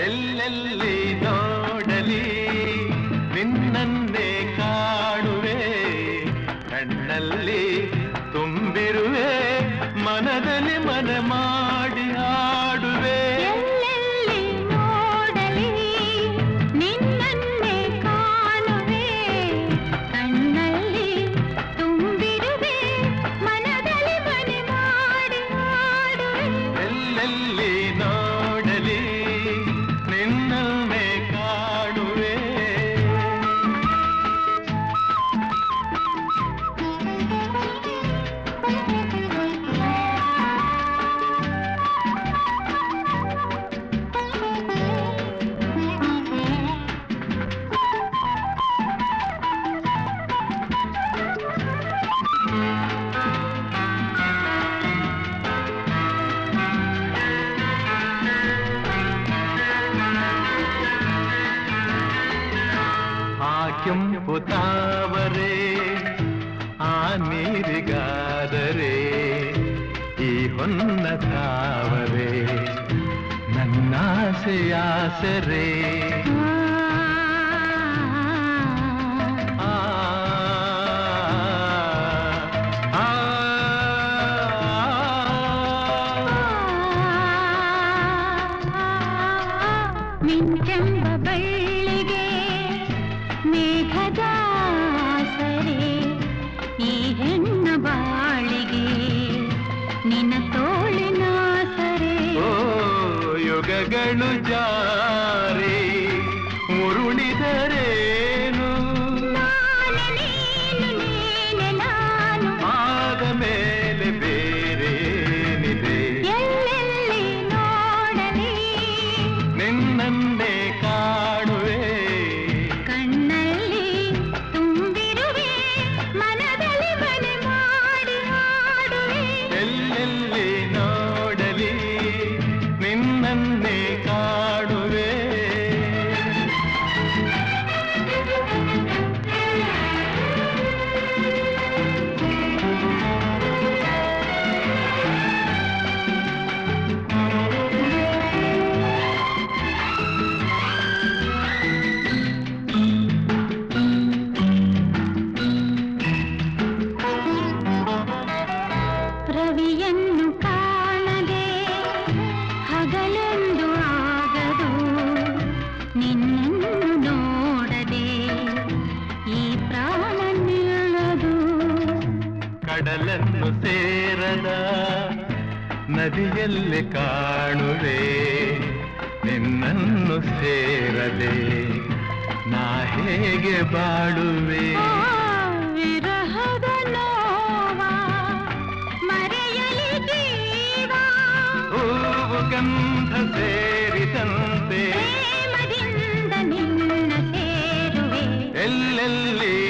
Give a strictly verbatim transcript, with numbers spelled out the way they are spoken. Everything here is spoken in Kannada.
ಎಲ್ಲೆಲ್ಲಿ ನೋಡಲಿ ನಿನ್ನನ್ನೇ ಕಾಣುವೆ, ಕಣ್ಣಲ್ಲಿ ತುಂಬಿರುವೆ, ಮನದಲ್ಲಿ ಮನ ಮಾಡಿ ಹಾಡುವೆ. ಎಲ್ಲೆಲ್ಲಿ ನೋಡಲಿ ನಿನ್ನನ್ನೇ ಕಾಣುವೆ, ಕಣ್ಣಲ್ಲಿ ತುಂಬಿರುವೆ, ಮನದಲ್ಲಿ ಮನೆ ಮಾಡಿ ಹಾಡುವೆ. ಎಲ್ಲೆಲ್ಲಿ ನೋಡಲಿ ನಿನ್ನನ್ನೇ ಕಾಣುವೆ. ಕೆಂಪು ತಾವರೆ ಆ ನೀರಿಗಾದರೆ ಈ ಹೊನ್ನ ತಾವರೆ ನನ್ನಾಸೆಯಾಸರೆ. ಆ ಮಿಂಚೆಂಬ ಬಳ್ಳಿಗೆ ಮೇಘದ ಸರೆ, ಈ ಹೆಣ್ಣ ಬಾಳಿಗೆ ನಿನ್ನ ತೋಳಿನ ಸರೆ. ಓ ಯುಗಗಳು ಜಾರಿ ಉರುಳಿದರೇನು, ನಾನು ನೀನು ನೀನೆ ನಾನು, ಆದ ಮೇಲೆ ಬೇರೇನಿದೆ. ಎಲ್ಲೆಲ್ಲಿ ನೋಡಲಿ ನಿನ್ನನ್ನೇ ಕಾಣುವೆ, ಕಣ್ಣಲ್ಲಿ ತುಂಬಿರುವೆ, ಮನದಲ್ಲಿ ಮನೆ ಮಾಡಿ ಹಾಡುವೆ. ಎಲ್ಲೆಲ್ಲಿ ನೋಡಲಿ ನಿನ್ನನ್ನೇ ಕಾಣುವೆ. ರವಿಯನ್ನು ಕಾಣದೆ ಹಗಲೆಂದು ಆಗದು, ನಿನ್ನನ್ನು ನೋಡದೆ ಈ ಪ್ರಾಣ ನಿಲ್ಲದು. ಕಡಲನ್ನು ಸೇರದ ನದಿಯಲ್ಲಿ ಕಾಣುವೆ, ನಿನ್ನನ್ನು ಸೇರದೆ ನಾ ಹೇಗೆ ಬಾಳುವೆ. ಆ ವಿರಹದ ನೋವ ಮರೆಯಲಿ ಜೀವ, ಹೂವು ಗಂಧ ಸೇರಿದಂತೆ ಪ್ರೇಮದಿಂದ ನಿನ್ನ ಸೇರುವೆ. ಎಲ್ಲೆಲ್ಲಿ